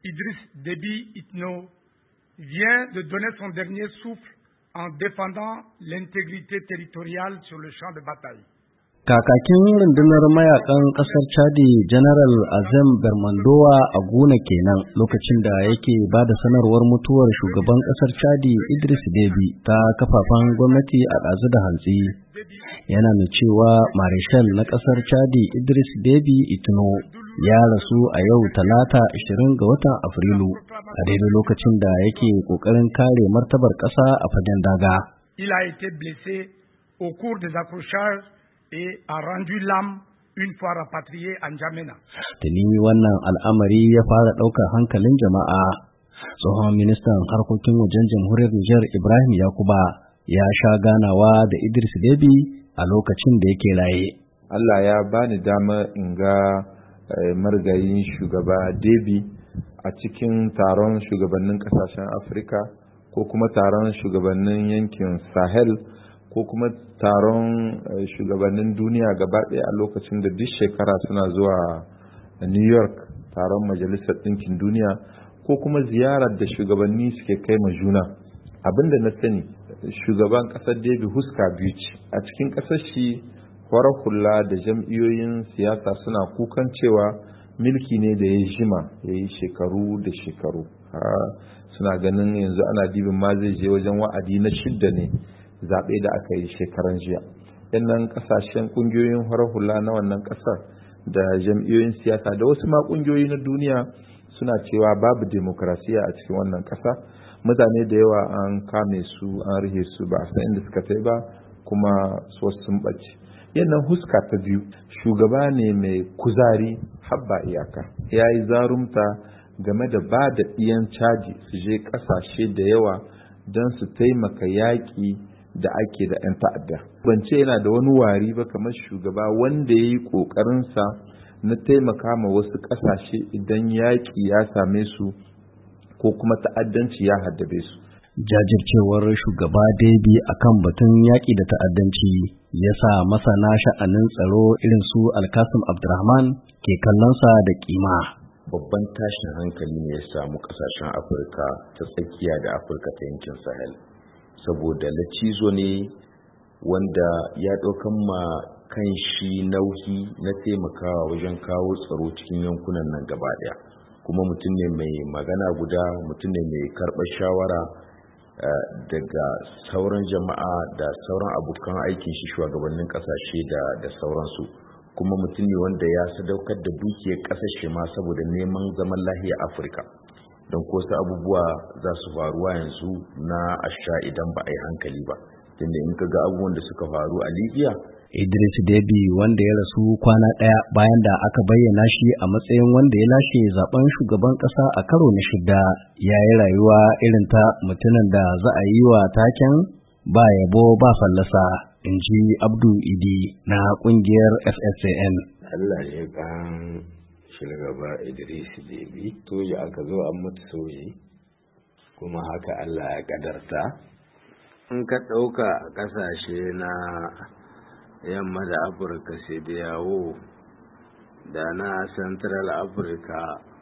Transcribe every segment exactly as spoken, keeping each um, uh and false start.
Idriss Déby Itno vient de donner son dernier souffle en défendant l'intégrité territoriale sur le champ de bataille. Kakakin rundunar mayakan kasar Chadi General Azem Bermandowa Aguna kenan lokacin da yake ba da sanarwar mutuwar shugaban kasar Chadi Idriss Déby ta kafafen gwamnati a ɗazu da hantsi. Yana mai cewa Marshal na kasar Chadi Idriss Déby Itno ya rasu a yau talata ashirin ga watan Afrilu a daidai lokacin da yake kokarin kare martabar ƙasa a fagen daga. Il a été blessé au cours des accrochages et a rendu l'âme une fois rapatrié à N'Djamena. Tuni wannan al'amari ya fara ɗaukar hankalin jama'a. Tsohon ministan harkokin wajen jamhuriyar Nijar Ibrahim Yakuba ya sha ganawa da Idriss Déby a lokacin da yake raye. Allah ya bani dama in ga margayin shugaba Déby a cikin taron shugabannin kasashen Afirka ko kuma taron shugabannin yankin Sahel ko kuma taron shugabannin duniya gaba ɗaya a lokacin da duk shekara suna zuwa New York taron Majalisar Ɗinkin Duniya ko kuma ziyarar da shugabanni suke kai ma juna. Abinda na sani shugaban ƙasar Déby huska biyu ce a cikin ƙasar shi farar hula da jam'iyyoyin siyasa suna kukan cewa milki ne da ya jima ya yi shekaru da shekaru, suna ganin yanzu ana dibin ma zai je wajen wa'adi na shidda ne zaɓe da aka yi shekaran jiya. Yannan ƙasashen ƙungiyoyin farar hula na wannan ƙasar da jam'iyyoyin siyasa da wasu ma ƙungiyoyi na duniya suna cewa babu demokrasiya a cikin wannan ƙasa. Mutane da yawa an kame su an rihe su ba a san inda suka tai ba kuma wasu sun ɓace. Yannan huska ta biyu shugaba ne mai kuzari habba iyaka, ya yi zarumta game da ba da ɗiyan caji su je ƙasashe da yawa don su taimaka yaƙi da ake da 'yan ta'adda. Bance yana da wani wari ba kamar shugaba wanda ya yi ƙoƙarinsa na taimaka ma wasu ƙasashe idan yaƙi ya same su ko kuma ta'addanci ya haddabe su. Jajircewar shugaba Déby akan batun yaƙi da ta'addanci ya sa masana sha'anin tsaro irin su Alkasim Abdurrahman ke kallonsa da kima. Babban tashin hankali ne ya samu ƙasashen Afirka ta tsakiya da Afirka ta yankin Sahel. Saboda lacizo ne wanda ya ɗaukan ma kan shi nauyi na taimakawa wajen kawo tsaro cikin yankunan nan gaba ɗaya, kuma mutum ne mai magana guda, mutum ne mai karɓar shawara daga sauran jama'a da sauran abokan aikin shi shugabannin ƙasashe da da sauransu, kuma mutum ne wanda ya sadaukar da dukiyar ƙasashe ma saboda neman zaman lahiyar Afirka. Don ko wasu abubuwa za su faruwa yanzu na asha idan ba a yi hankali ba, tunda in ka ga abubuwan da suka faru a Libya. Idriss Déby wanda ya rasu kwana ɗaya bayan da aka bayyana shi a matsayin wanda ya lashe zaben shugaban ƙasa a karo na shida, ya yi rayuwa irin ta mutumin da za a yi wa taken ba yabo ba fallasa, in ji Abdu Idi na ƙungiyar F S A N. Allah ya kan shugaba Idriss Déby, soja aka zo an mutu soji kuma haka Allah ya kadarta. In ka ɗauka a ƙasashe na yamma da Afirka sai da yawo da na Central Africa,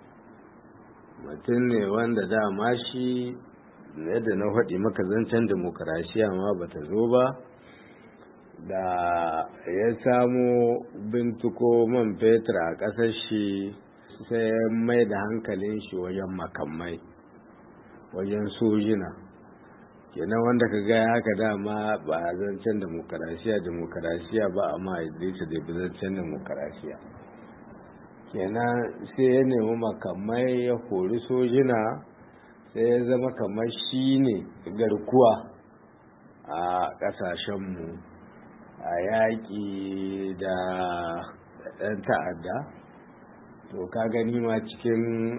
mutum ne wanda dama shi yadda na faɗi maka zancen demokarasiya ma bata zo ba, da ya samu bintiko man fetur a ƙasar shi sai mai da hankalin shi wajen makamai, wajen sojina. Kenan wanda ka gaya haka dama ba a zancen demokarasiya demokarasiya ba, amma Idriss Déby zancen demokarasiya. Kenan sai ya nemi makamai ya kori sojina, sai ya zama kamar shi ne garkuwa a ƙasashenmu a yaƙi da ɗan ta'adda. To ka gani ma cikin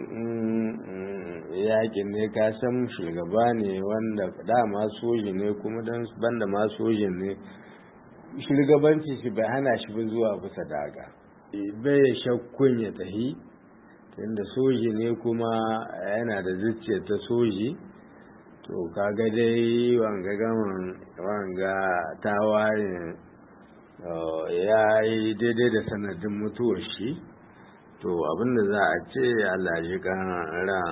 yaƙin ne ka san shugaba ne wanda dama soji ne, kuma don banda ma sojin ne shugabanci shi bai hana shi ba zuwa bisa daga, bai shakkun ya tahi tunda soji ne kuma yana da zuciya ta soji. To kaga dai wanga gaman wanga tawayen ya yi daidai da sanadin mutuwar shi, to abinda za a ce Allah ji kan ran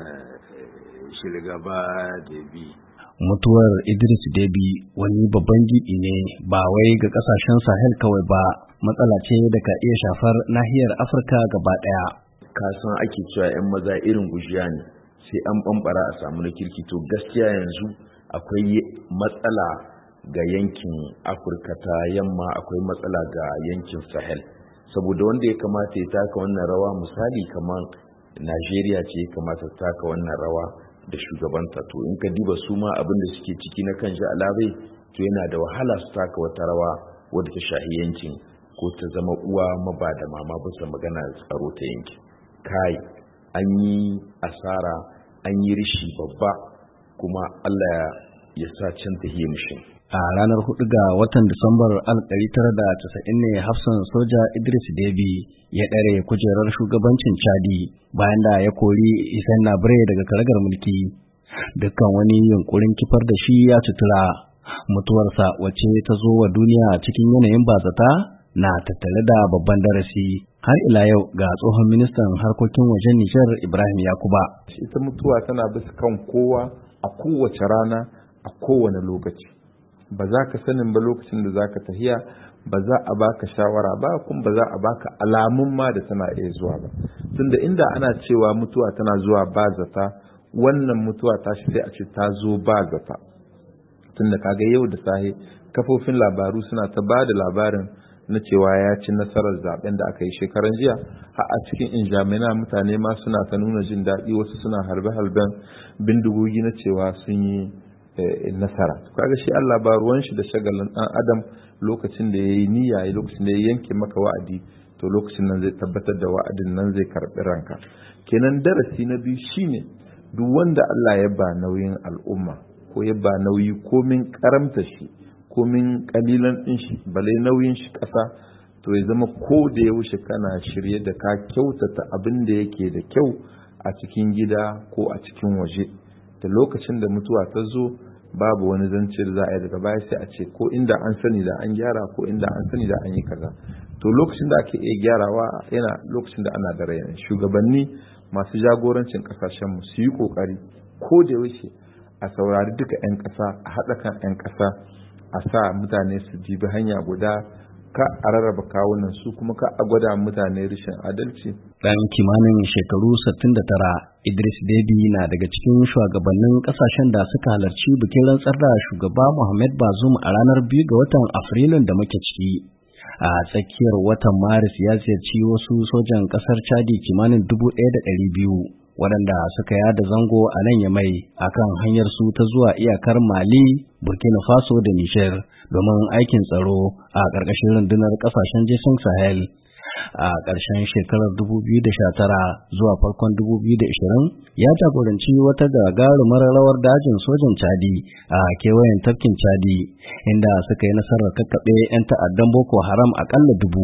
shugaba Debi. Mutuwar Idris Debi wani babban gibi ne ba wai ga kasashen Sahel kawai ba, matsala ce da ka iya shafar nahiyar Afirka gaba ɗaya. Kasan ake cewa 'yan maza irin gujiya ne, sai an bambara a samu na kirki. To gaskiya yanzu akwai matsala ga yankin Afirka ta yamma, akwai matsala ga yankin Sahel, saboda wanda ya kamata ya taka wannan rawa misali kamar Najeriya ce ya kamata ta taka wannan rawa da shugabanta. To in ka diba su ma abin da suke ciki na kan alabai, to yana da wahala su taka wata rawa wadda ta shahi yankin ko ta zama uwa maba da mama bisa magana tsaro ta yankin. Kai an yi asara, an yi rishi babba, kuma Allah ya sa can ta yi mishi. A ranar hudu ga watan Disambar alif ɗari tara da casa'in ne hafsan soja Idris Debi ya ɗare kujerar shugabancin Chadi bayan da ya kori Hissène Habré daga karagar mulki. Dukkan wani yunkurin kifar da shi ya tutura. Mutuwarsa wacce ta zo wa duniya cikin yanayin bazata na tattare da babban darasi. Har ila yau ga tsohon ministan harkokin wajen Nijar Ibrahim Yakuba. Ita mutuwa tana bisa kan kowa a kowace rana a kowane lokaci. Ba za ka sanin ba lokacin da za ka tahiya, ba za a baka shawara ba, kuma ba za a baka alamun ma da tana iya zuwa ba. Tunda inda ana cewa mutuwa tana zuwa ba zata, wannan mutuwa ta shi sai a ce ta zo ba zata. Tunda kaga yau da sahe kafofin labaru suna ta ba da labarin na cewa ya ci nasarar zaben da aka yi shekaran jiya, har a cikin injamina mutane ma suna ta nuna jin daɗi, wasu suna harbe-harben bindigogi na cewa sun yi nasara. Kaga shi Allah ba ruwan shi da shagalin dan adam. Lokacin da yayi niyya, lokacin da ya yanke maka wa'adi, to lokacin nan zai tabbatar da wa'adin nan zai karbi ranka. Kenan darasi na biyu shine duk wanda Allah ya ba nauyin al'umma ko ya ba nauyi komin karamta shi komin kalilan din shi, bale nauyin shi kasa, to ya zama ko da ya wuce kana shirye da ka kyautata abin da yake da kyau a cikin gida ko a cikin waje. Da lokacin da mutuwa ta zo babu wani zance da za a yi daga baya sai a ce ko inda an sani da an gyara, ko inda an sani da an yi kaza. To lokacin da ake iya gyarawa yana lokacin da ana da rai. Shugabanni masu jagorancin kasashen mu su yi kokari ko da yaushe a saurari duka 'yan kasa, a haɗa kan 'yan kasa, a sa mutane su jibi hanya guda, ka a rarraba kawunan su, kuma ka a gwada mutane rashin adalci. Dan kimanin shekaru sittin da tara, Idris Debi na daga cikin shugabannin kasashen da suka halarci bikin rantsar da shugaba Mohamed Bazoum a ranar biyu ga watan Afrilun da muke ciki. A tsakiyar watan Maris ya ziyarci wasu sojan kasar Chadi kimanin dubu ɗaya da ɗari biyu waɗanda suka yada zango a nan Yamai akan hanyar su ta zuwa iyakar Mali, Burkina Faso da Niger domin aikin tsaro a ƙarƙashin rundunar ƙasashen Jason Sahel. A ƙarshen shekarar dubu biyu da sha tara zuwa farkon dubu biyu da ashirin ya jagoranci wata gagarumar rawar dajin sojan Chadi a kewayen tafkin Chadi, inda suka yi nasarar kakkaɓe 'yan ta'addan Boko Haram aƙalla dubu.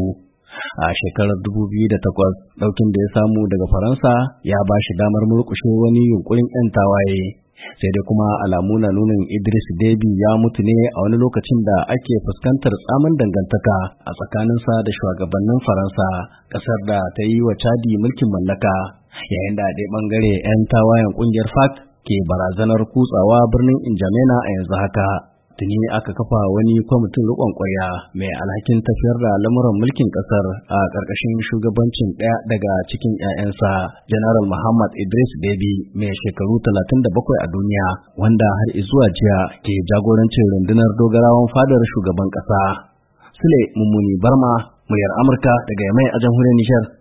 A shekarar dubu biyu da takwas ɗaukin da ya samu daga Faransa ya ba shi damar murƙushe wani yunkurin 'yan tawaye. Sai dai kuma alamu na nunin Idris Debi ya mutu ne a wani lokacin da ake fuskantar tsamin dangantaka a tsakaninsa da shugabannin Faransa, ƙasar da ta yi wa Chadi mulkin mallaka, yayin da a ɗaya ɓangare 'yan tawayen ƙungiyar F A C ke barazanar kutsawa birnin Injamena a yanzu haka. Tuni aka kafa wani kwamitin riƙon ƙwarya mai alhakin tafiyar da lamuran mulkin ƙasar a ƙarƙashin shugabancin ɗaya daga cikin 'ya'yansa, General Muhammad Idris Debi, mai shekaru talatin da bakwai a duniya, wanda har izuwa jiya ke jagorancin rundunar dogarawan fadar shugaban ƙasa. Sule Mummuni Barma, muryar Amurka daga Yamai a jamhuriyar Nijar.